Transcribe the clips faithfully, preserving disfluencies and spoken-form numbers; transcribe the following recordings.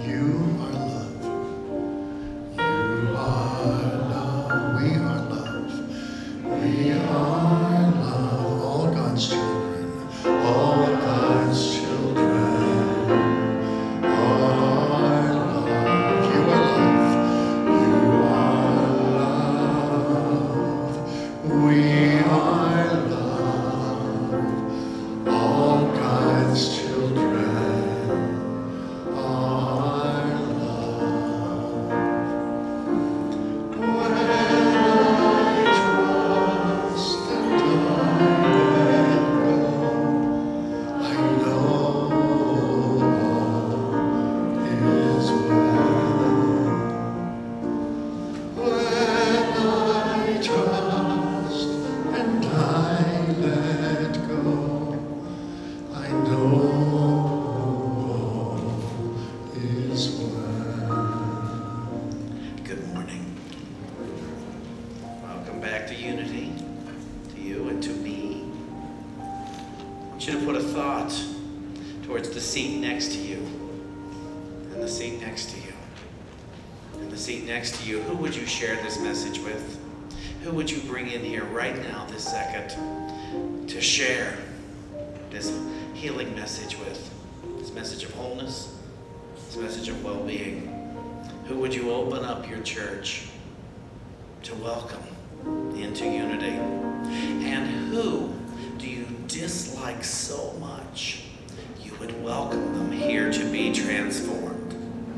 Church to welcome into unity? And who do you dislike so much you would welcome them here to be transformed?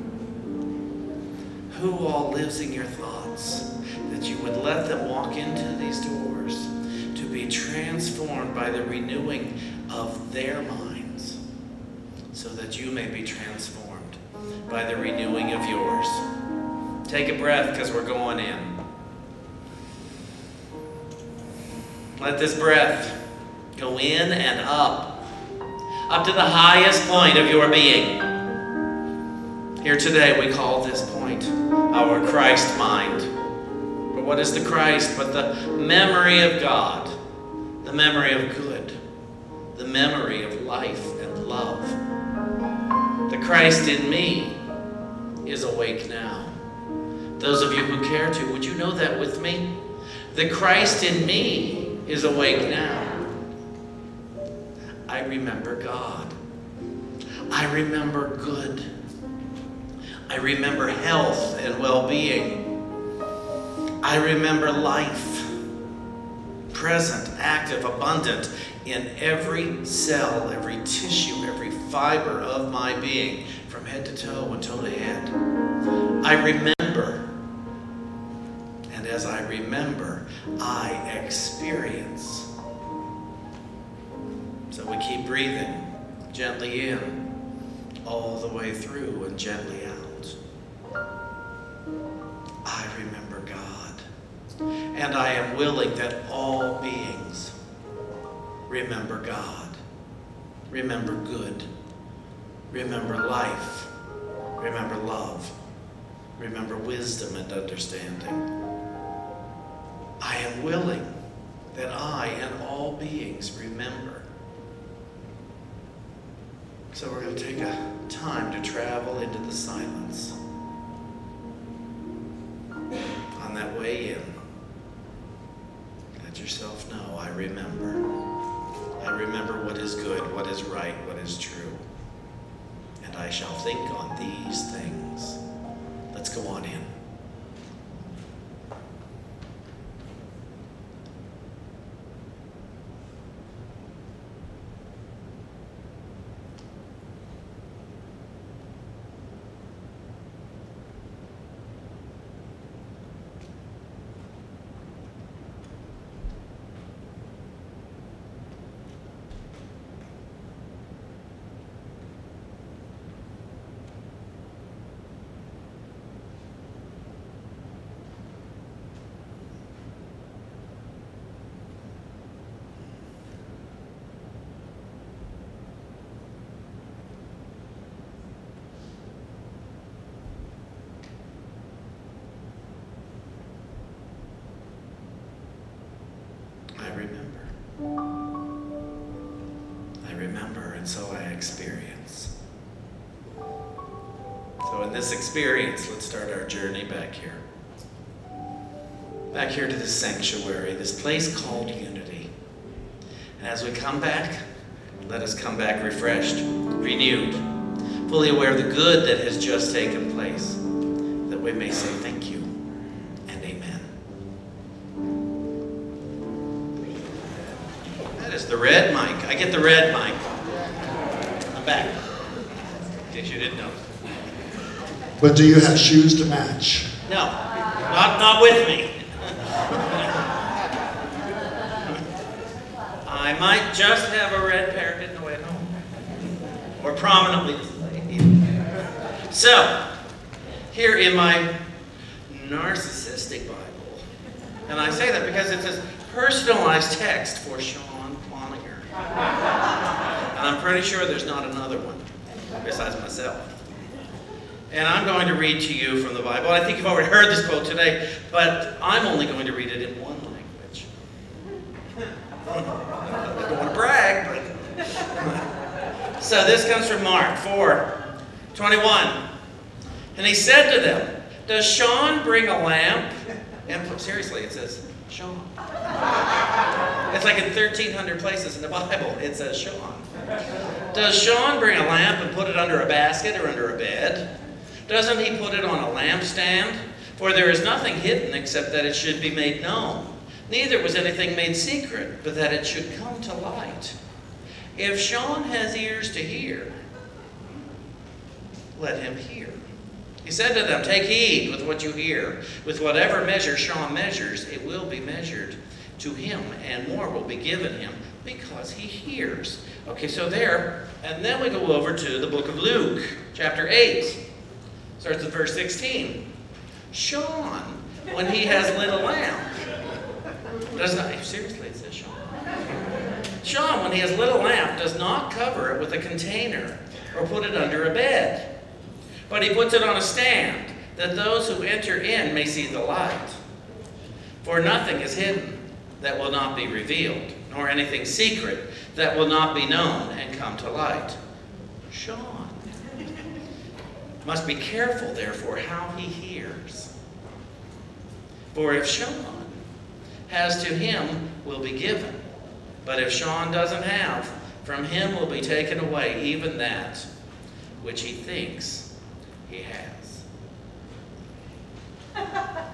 Who all lives in your thoughts that you would let them walk into these doors to be transformed by the renewing of their minds so that you may be transformed by the renewing of yours? Take a breath because we're going in. Let this breath go in and up, up to the highest point of your being. Here today we call this point our Christ mind. But what is the Christ but the memory of God, the memory of good, the memory of life and love? The Christ in me is awake now. Those of you who care to, would you know that with me? The Christ in me is awake now. I remember God. I remember good. I remember health and well-being. I remember life, present, active, abundant in every cell, every tissue, every fiber of my being, from head to toe and toe to head. I remember. And as I remember, I experience. So we keep breathing gently in, all the way through and gently out. I remember God. And I am willing that all beings remember God, remember good, remember life, remember love, remember wisdom and understanding. I am willing that I and all beings remember. So we're going to take a time to travel into the silence. On that way in, let yourself know, I remember. I remember what is good, what is right, what is true. And I shall think on these things. Let's go on in. I remember. I remember, and so I experience. So in this experience, let's start our journey back here. Back here to this sanctuary, this place called unity. And as we come back, let us come back refreshed, renewed, fully aware of the good that has just taken place, that we may say thank you and amen. That is the red mic. I get the red mic. I'm back. In case you didn't know. But do you have shoes to match? No, not, not with me. I might just have a red pair hidden away at home. Or prominently displayed. So, here in my narcissistic Bible, and I say that because it says personalized text for Sean Cloninger. And I'm pretty sure there's not another one besides myself. And I'm going to read to you from the Bible. I think you've already heard this quote today, but I'm only going to read it in one language. I don't want to brag, but... So this comes from Mark four twenty-one. And he said to them, does Sean bring a lamp? And seriously, it says, Sean. It's like in thirteen hundred places in the Bible, it says Sean. Does Sean bring a lamp and put it under a basket or under a bed? Doesn't he put it on a lampstand? For there is nothing hidden except that it should be made known. Neither was anything made secret, but that it should come to light. If Sean has ears to hear, let him hear. He said to them, take heed with what you hear. With whatever measure Sean measures, it will be measured to him, and more will be given him, because he hears. Okay, so there, and then we go over to the book of Luke, chapter eight. Starts at verse sixteen. Sean, when he has lit a lamp, does not, seriously, it says Sean. Sean, when he has lit a lamp, does not cover it with a container or put it under a bed, but he puts it on a stand, that those who enter in may see the light. For nothing is hidden that will not be revealed, nor anything secret that will not be known and come to light. Sean must be careful, therefore, how he hears. For if Sean has, to him will be given. But if Sean doesn't have, from him will be taken away even that which he thinks he has. I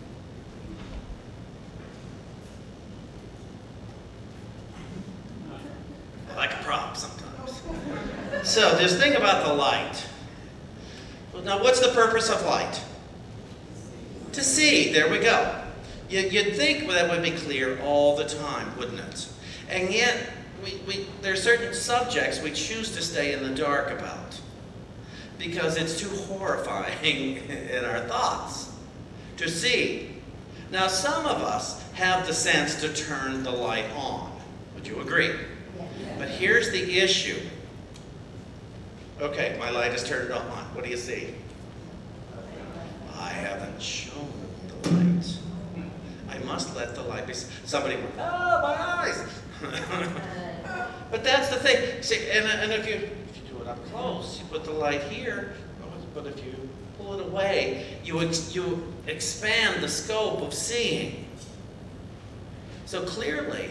like a prop sometimes. So this thing about the light. Now, what's the purpose of light? To see. There we go. You'd think that would be clear all the time, wouldn't it? And yet, we, we, there are certain subjects we choose to stay in the dark about because it's too horrifying in our thoughts to see. Now, some of us have the sense to turn the light on. Would you agree? But here's the issue. Okay, my light is turned on. What do you see? I haven't shown the light. I must let the light be. Somebody went, oh, my eyes. But that's the thing. See, and, and if, you, if you do it up close, you put the light here. But if you pull it away, you, ex, you expand the scope of seeing. So clearly,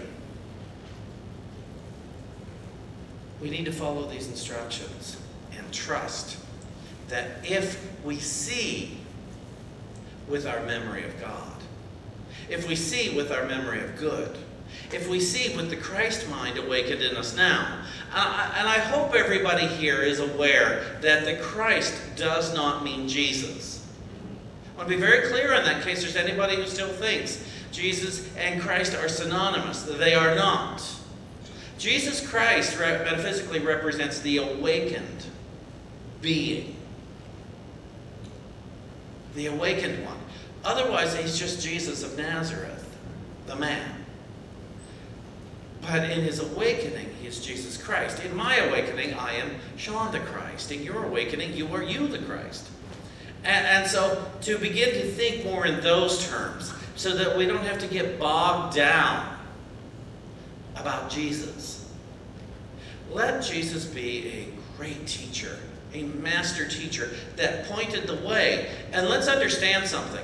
we need to follow these instructions and trust that if we see with our memory of God, if we see with our memory of good, if we see with the Christ mind awakened in us now, uh, and I hope everybody here is aware that the Christ does not mean Jesus. I want to be very clear on that in case there's anybody who still thinks Jesus and Christ are synonymous. They are not. Jesus Christ metaphysically represents the awakened being. The awakened one. Otherwise, he's just Jesus of Nazareth, the man. But in his awakening, he is Jesus Christ. In my awakening, I am Sean the Christ. In your awakening, you are you the Christ. And, and so to begin to think more in those terms, so that we don't have to get bogged down about Jesus. Let Jesus be a great teacher a master teacher that pointed the way. And let's understand something.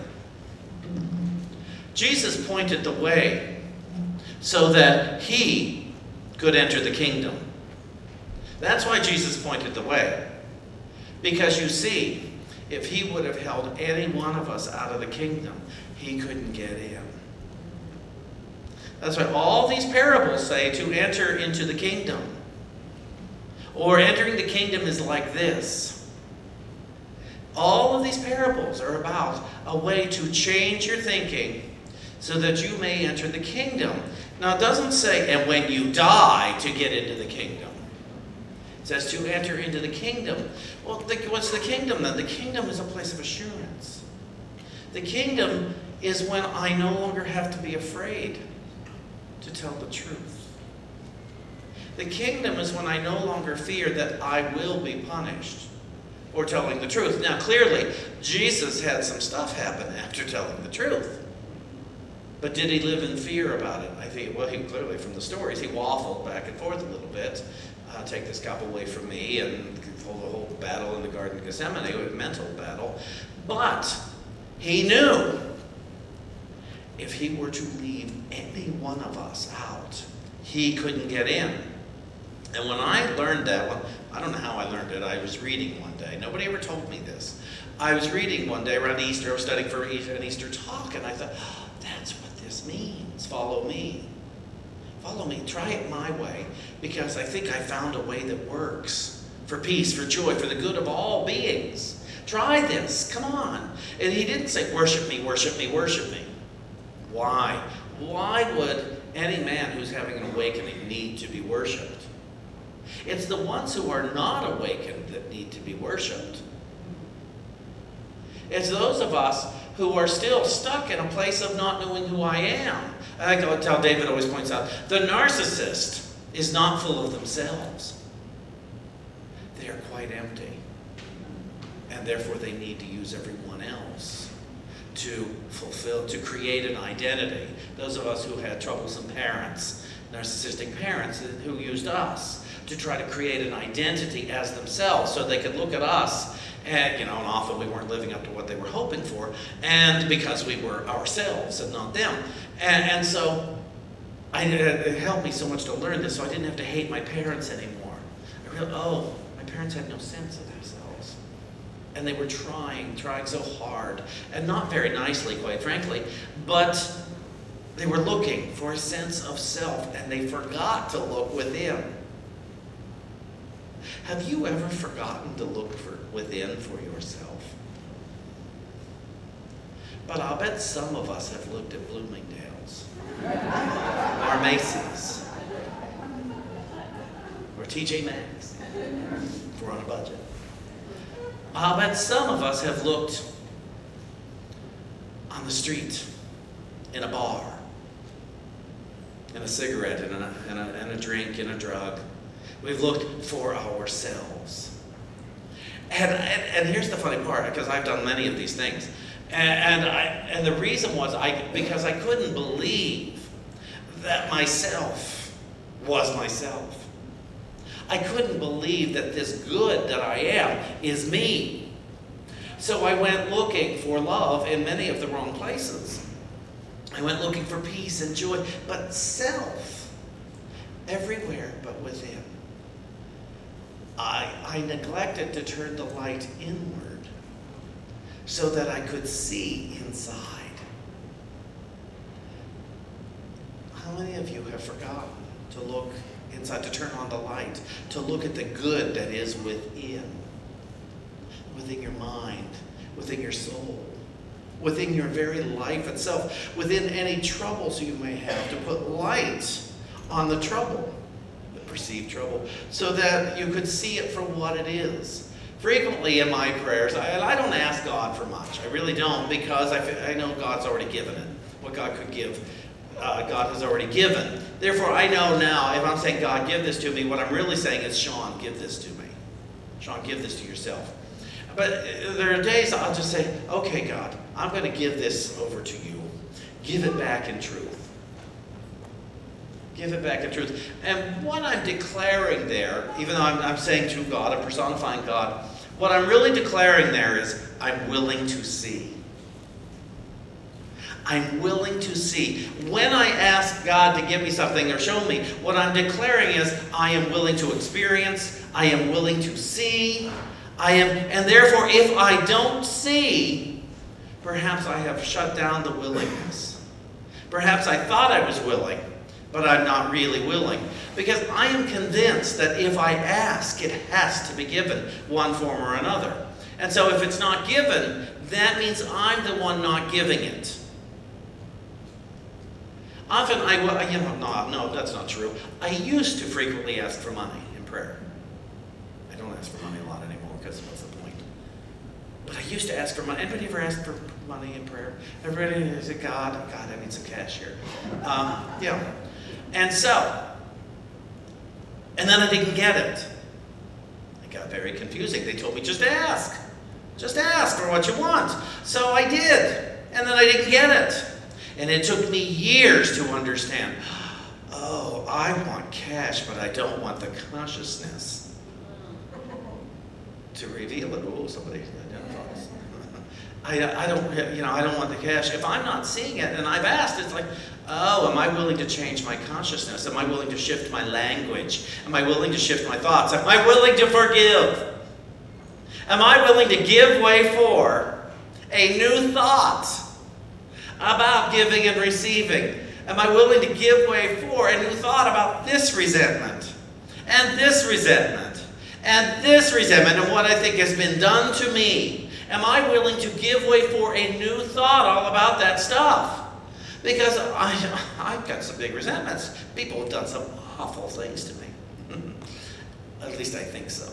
Jesus pointed the way so that he could enter the kingdom. That's why Jesus pointed the way. Because you see, if he would have held any one of us out of the kingdom, he couldn't get in. That's why all these parables say to enter into the kingdom. Or entering the kingdom is like this. All of these parables are about a way to change your thinking so that you may enter the kingdom. Now it doesn't say, and when you die to get into the kingdom. It says to enter into the kingdom. Well, what's the kingdom then? The kingdom is a place of assurance. The kingdom is when I no longer have to be afraid to tell the truth. The kingdom is when I no longer fear that I will be punished for telling the truth. Now, clearly, Jesus had some stuff happen after telling the truth. But did he live in fear about it? I think, well, he clearly, from the stories, he waffled back and forth a little bit. Uh, take this cup away from me, and hold the whole battle in the Garden of Gethsemane. It was a mental battle. But he knew if he were to leave any one of us out, he couldn't get in. And when I learned that, well, I don't know how I learned it. I was reading one day. Nobody ever told me this. I was reading one day around Easter. I was studying for an Easter talk, and I thought, oh, that's what this means. Follow me. Follow me. Try it my way, because I think I found a way that works for peace, for joy, for the good of all beings. Try this. Come on. And he didn't say, worship me, worship me, worship me. Why? Why would any man who's having an awakening need to be worshipped? It's the ones who are not awakened that need to be worshipped. It's those of us who are still stuck in a place of not knowing who I am. I think how David always points out, the narcissist is not full of themselves. They are quite empty. And therefore they need to use everyone else to fulfill, to create an identity. Those of us who had troublesome parents, narcissistic parents who used us to try to create an identity as themselves so they could look at us and, you know, and often we weren't living up to what they were hoping for, and because we were ourselves and not them. And, and so I, it helped me so much to learn this, so I didn't have to hate my parents anymore. I realized, oh, my parents had no sense of themselves. And they were trying, trying so hard, and not very nicely, quite frankly, but they were looking for a sense of self, and they forgot to look within. Have you ever forgotten to look for within for yourself? But I'll bet some of us have looked at Bloomingdale's, or Macy's, or T J Maxx, if we're on a budget. I'll bet some of us have looked on the street, in a bar, in a cigarette, in a, in a, in a drink, in a drug. We've looked for ourselves. And, and, and here's the funny part, because I've done many of these things. And, and, I, and the reason was I because I couldn't believe that myself was myself. I couldn't believe that this good that I am is me. So I went looking for love in many of the wrong places. I went looking for peace and joy, but self everywhere but within. I, I neglected to turn the light inward so that I could see inside. How many of you have forgotten to look inside, to turn on the light, to look at the good that is within, within your mind, within your soul, within your very life itself, within any troubles you may have, to put light on the trouble, the perceived trouble, so that you could see it for what it is. Frequently in my prayers, I, and I don't ask God for much. I really don't, because I, I know God's already given it. What God could give, uh, God has already given. Therefore, I know now, if I'm saying, God, give this to me, what I'm really saying is, Sean, give this to me. Sean, give this to yourself. But there are days I'll just say, okay, God, I'm going to give this over to you. Give it back in truth. Give it back in truth. And what I'm declaring there, even though I'm, I'm saying to God, I'm personifying God, What I'm really declaring there is, I'm willing to see. I'm willing to see. When I ask God to give me something or show me, what I'm declaring is, I am willing to experience, I am willing to see, I am, and therefore if I don't see, perhaps I have shut down the willingness. Perhaps I thought I was willing, but I'm not really willing. Because I am convinced that if I ask, it has to be given, one form or another. And so if it's not given, that means I'm the one not giving it. Often I, you know, no, no, that's not true. I used to frequently ask for money in prayer. I don't ask for money a lot anymore because what's the point? But I used to ask for money. Anybody ever asked for money in prayer? Everybody said, God, God, I need some cash here. Um, yeah. And so, and then I didn't get it. It got very confusing. They told me, just ask. Just ask for what you want. So I did. And then I didn't get it. And it took me years to understand, oh, I want cash, but I don't want the consciousness to reveal it. Oh, somebody identifies. I, I don't, you know, I don't want the cash. If I'm not seeing it and I've asked, it's like, oh, am I willing to change my consciousness? Am I willing to shift my language? Am I willing to shift my thoughts? Am I willing to forgive? Am I willing to give way for a new thought about giving and receiving? Am I willing to give way for a new thought about this resentment and this resentment and this resentment and what I think has been done to me? Am I willing to give way for a new thought all about that stuff? Because I, I've got some big resentments. People have done some awful things to me. At least I think so.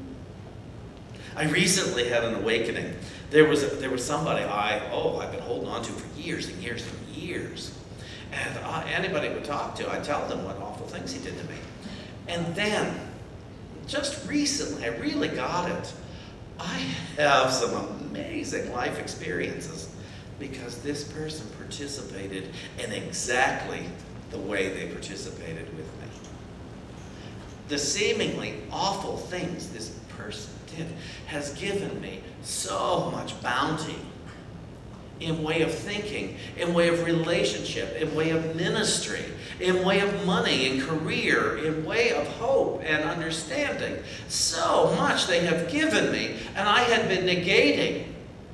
I recently had an awakening. There was a, there was somebody I oh I've been holding on to for years and years and years, and uh, anybody would talk to, I'd tell them what awful things he did to me. And then, just recently, I really got it. I have some amazing life experiences because this person participated in exactly the way they participated with me. The seemingly awful things this person did has given me so much bounty in way of thinking, in way of relationship, in way of ministry, in way of money and career, in way of hope and understanding. So much they have given me, and I had been negating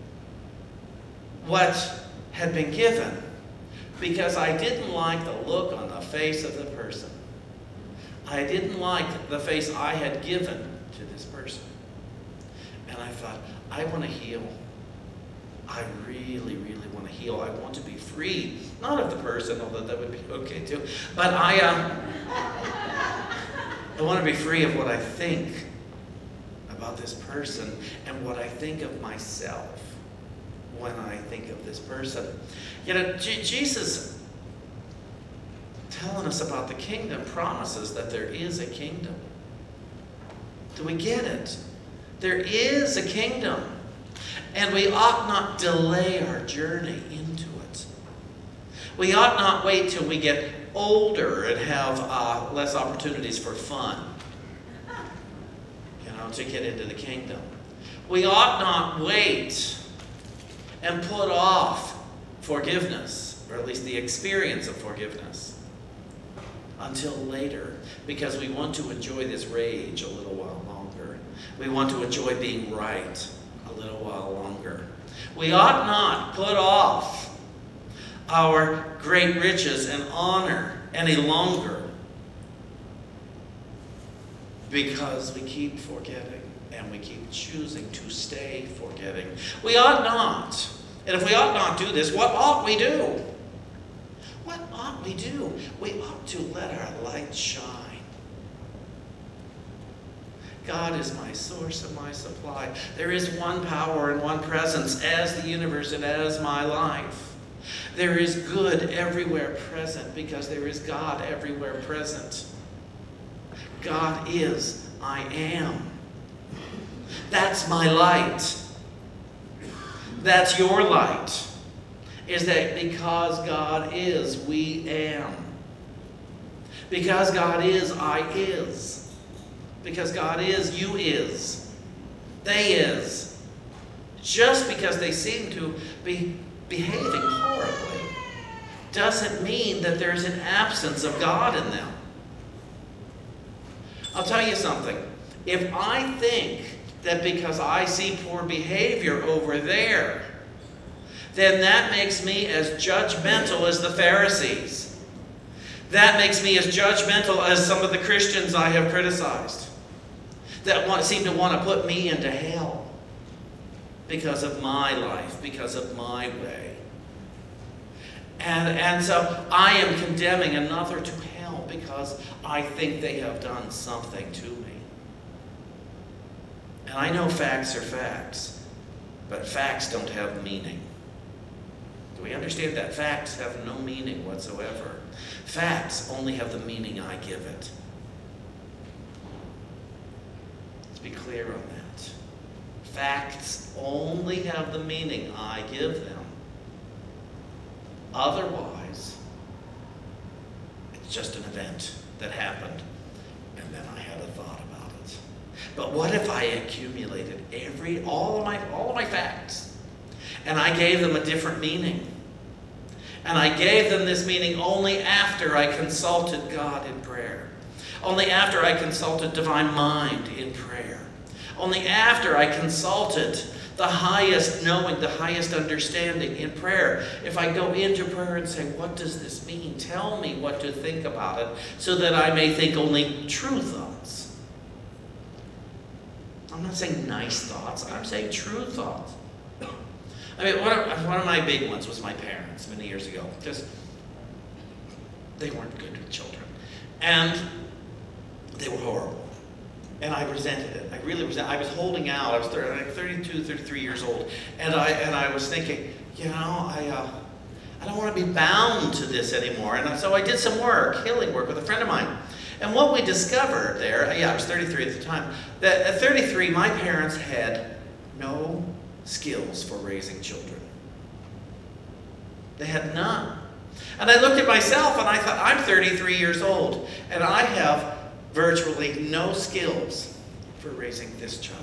what had been given because I didn't like the look on the face of the person. I didn't like the face I had given to this person. And I thought, I want to heal. I really, really want to heal. I want to be free. Not of the person, although that would be okay too. But I, um, I want to be free of what I think about this person and what I think of myself when I think of this person. You know, J- Jesus, telling us about the kingdom, promises that there is a kingdom. Do we get it? There is a kingdom. And we ought not delay our journey into it. We ought not wait till we get older and have uh, less opportunities for fun, you know, to get into the kingdom. We ought not wait and put off forgiveness, or at least the experience of forgiveness, until later, because we want to enjoy this rage a little while longer. We want to enjoy being right a little while longer. We ought not put off our great riches and honor any longer because we keep forgetting and we keep choosing to stay forgetting. We ought not. And if we ought not do this, what ought we do? What ought we do? We ought to let our light shine. God is my source and my supply. There is one power and one presence as the universe and as my life. There is good everywhere present because there is God everywhere present. God is, I am. That's my light. That's your light. Is that because God is, we am. Because God is, I is. Because God is, you is. They is. Just because they seem to be behaving horribly doesn't mean that there's an absence of God in them. I'll tell you something. If I think that because I see poor behavior over there, then that makes me as judgmental as the Pharisees. That makes me as judgmental as some of the Christians I have criticized that want, seem to want to put me into hell because of my life, because of my way. And, and so I am condemning another to hell because I think they have done something to me. And I know facts are facts, but facts don't have meaning. Do we understand that? Facts have no meaning whatsoever. Facts only have the meaning I give it. Let's be clear on that. Facts only have the meaning I give them. Otherwise, it's just an event that happened, and then I had a thought about it. But what if I accumulated every all of my all of my facts, and I gave them a different meaning? And I gave them this meaning only after I consulted God in prayer. Only after I consulted divine mind in prayer. Only after I consulted the highest knowing, the highest understanding in prayer. If I go into prayer and say, what does this mean? Tell me what to think about it so that I may think only true thoughts. I'm not saying nice thoughts. I'm saying true thoughts. I mean, one of, one of my big ones was my parents many years ago. Just, they weren't good with children. And they were horrible. And I resented it. I really resented it. I was holding out. I was thirty, like thirty-two, thirty-three years old. And I and I was thinking, you know, I uh, I don't want to be bound to this anymore. And so I did some work, healing work with a friend of mine. And what we discovered there, yeah, I was thirty-three at the time, that at thirty-three, my parents had no skills for raising children. They had none. And I looked at myself and I thought, I'm thirty-three years old and I have virtually no skills for raising this child.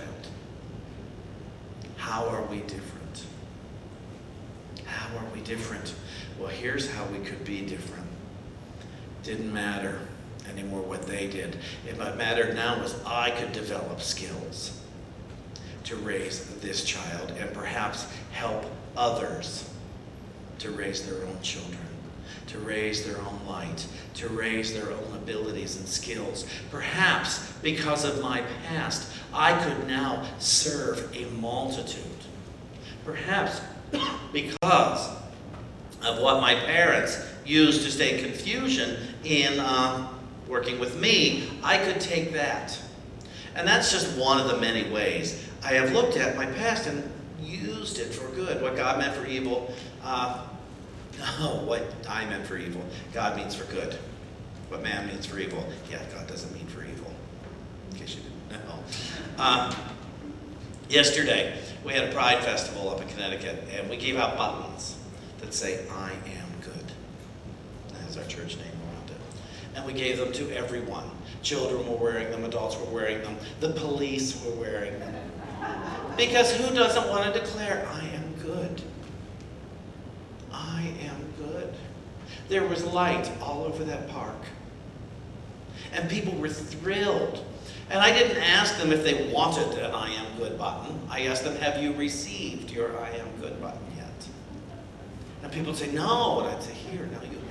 How are we different? How are we different? Well, here's how we could be different. Didn't matter anymore what they did. What mattered now was I could develop skills to raise this child and perhaps help others to raise their own children, to raise their own light, to raise their own abilities and skills. Perhaps because of my past, I could now serve a multitude. Perhaps because of what my parents used to stay confusion in uh, working with me, I could take that. And that's just one of the many ways I have looked at my past and used it for good. What God meant for evil, uh, no, what I meant for evil, God means for good. What man means for evil, yeah, God doesn't mean for evil. In case you didn't know. Uh, yesterday, we had a Pride Festival up in Connecticut, and we gave out buttons that say, I am good. That has our church name around it. And we gave them to everyone. Children were wearing them, adults were wearing them, the police were wearing them. Because who doesn't want to declare, I am good? I am good. There was light all over that park. And people were thrilled. And I didn't ask them if they wanted an I am good button. I asked them, have you received your I am good button yet? And people would say, no. And I'd say, here, now you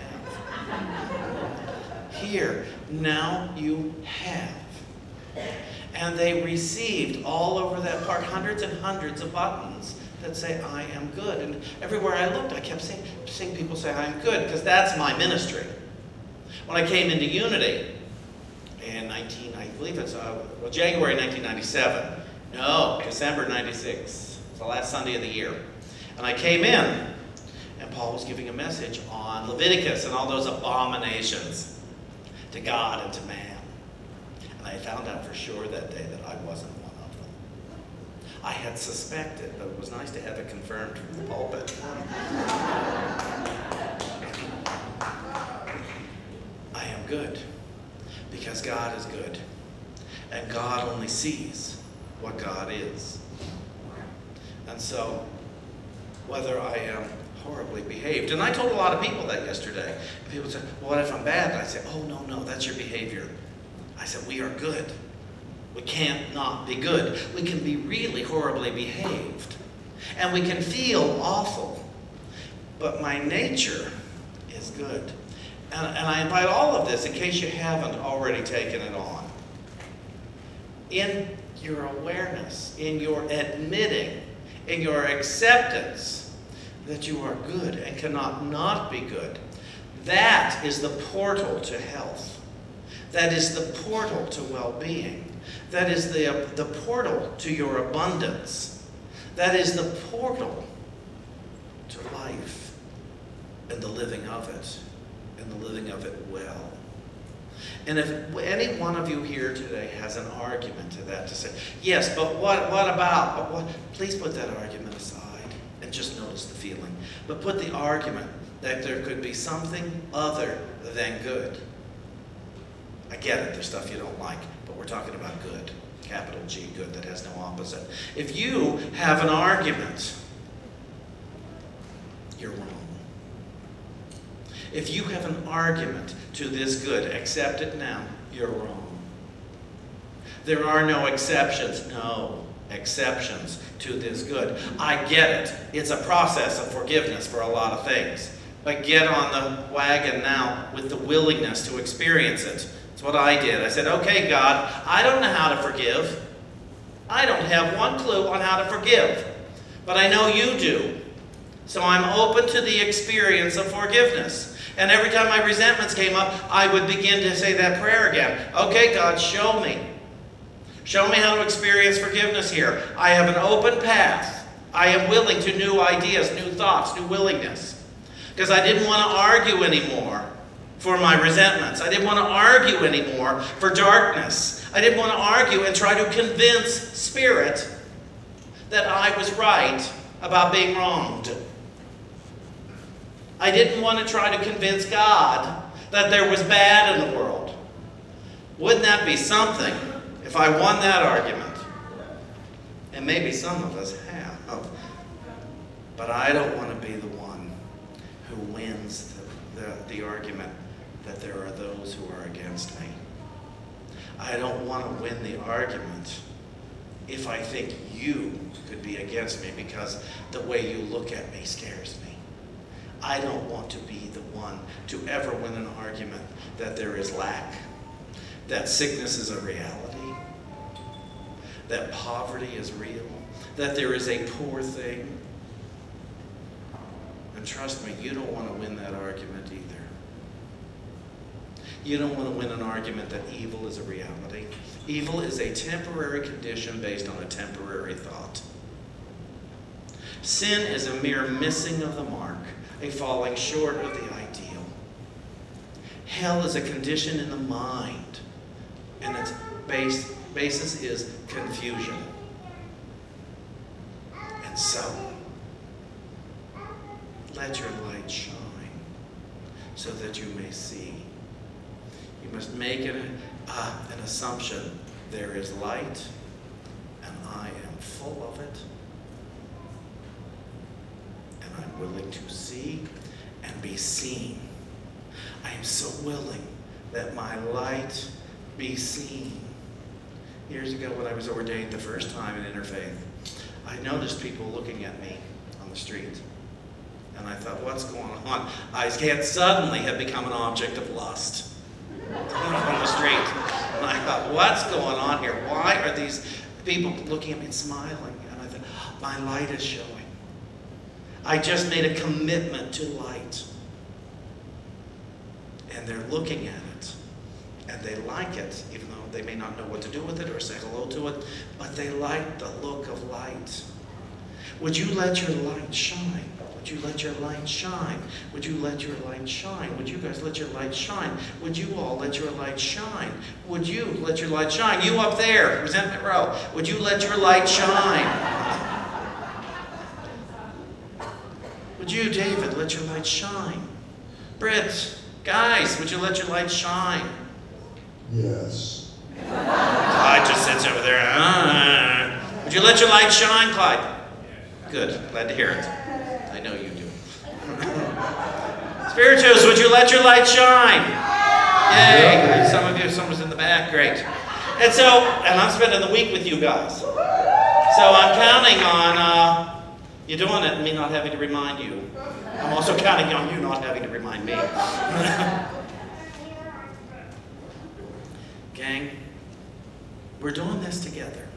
have. Here, now you have. And they received all over that park hundreds and hundreds of buttons that say, I am good. And everywhere I looked, I kept seeing, seeing people say, I am good, because that's my ministry. When I came into Unity in nineteen, I believe it's uh, well, January nineteen ninety-seven. No, December ninety-six. It's the last Sunday of the year. And I came in, and Paul was giving a message on Leviticus and all those abominations to God and to man. And I found out for sure that day that I wasn't one of them. I had suspected, but it was nice to have it confirmed from the pulpit. I am good because God is good. And God only sees what God is. And so, whether I am horribly behaved, and I told a lot of people that yesterday. And people said, well, what if I'm bad? And I said, oh, no, no, that's your behavior. I said, we are good. We can't not be good. We can be really horribly behaved. And we can feel awful. But my nature is good. And, and I invite all of this, in case you haven't already taken it on. In your awareness, in your admitting, in your acceptance that you are good and cannot not be good. That is the portal to health. That is the portal to well-being. That is the, uh, the portal to your abundance. That is the portal to life and the living of it, and the living of it well. And if any one of you here today has an argument to that, to say, yes, but what, what about, but what, please put that argument aside and just notice the feeling. But put the argument that there could be something other than good. I get it, there's stuff you don't like, but we're talking about good. Capital G, good, that has no opposite. If you have an argument, you're wrong. If you have an argument to this good, accept it now, you're wrong. There are no exceptions. No exceptions to this good. I get it. It's a process of forgiveness for a lot of things. But get on the wagon now with the willingness to experience it. It's what I did. I said, okay, God, I don't know how to forgive. I don't have one clue on how to forgive. But I know you do. So I'm open to the experience of forgiveness. And every time my resentments came up, I would begin to say that prayer again. Okay, God, show me. Show me how to experience forgiveness here. I have an open path. I am willing to new ideas, new thoughts, new willingness. Because I didn't want to argue anymore for my resentments. I didn't want to argue anymore for darkness. I didn't want to argue and try to convince Spirit that I was right about being wronged. I didn't want to try to convince God that there was bad in the world. Wouldn't that be something if I won that argument? And maybe some of us have. But I don't want to be the one who wins the, the, the argument that there are those who are against me. I don't want to win the argument if I think you could be against me because the way you look at me scares me. I don't want to be the one to ever win an argument that there is lack, that sickness is a reality, that poverty is real, that there is a poor thing. And trust me, you don't want to win that argument either. You don't want to win an argument that evil is a reality. Evil is a temporary condition based on a temporary thought. Sin is a mere missing of the mark, a falling short of the ideal. Hell is a condition in the mind, and its base, basis is confusion. And so, let your light shine so that you may see. You must make an, uh, an assumption. There is light, and I am full of it. And I'm willing to see and be seen. I am so willing that my light be seen. Years ago when I was ordained the first time in Interfaith, I noticed people looking at me on the street. And I thought, what's going on? I had suddenly had become an object of lust on the street. And I thought, what's going on here? Why are these people looking at me and smiling? And I thought, my light is showing. I just made a commitment to light. And they're looking at it. And they like it, even though they may not know what to do with it or say hello to it. But they like the look of light. Would you let your light shine? Would you let your light shine? Would you let your light shine? Would you guys let your light shine? Would you all let your light shine? Would you let your light shine? You up there, Resentment Row, would you let your light shine? Would you, David, let your light shine? Britt, guys, would you let your light shine? Yes. I just sits over there. Uh, Would you let your light shine, Clyde? Good. Glad to hear it. I know you do. Spiritus, would you let your light shine? Yay. Some of you, someone's in the back. Great. And so, and I'm spending the week with you guys. So I'm counting on uh, you doing it and me not having to remind you. I'm also counting on you not having to remind me. Gang, we're doing this together.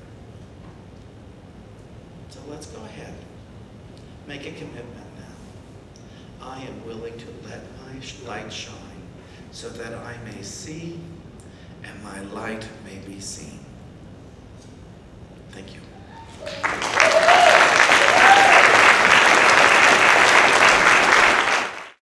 So let's go ahead. Make a commitment now. I am willing to let my light shine so that I may see and my light may be seen. Thank you.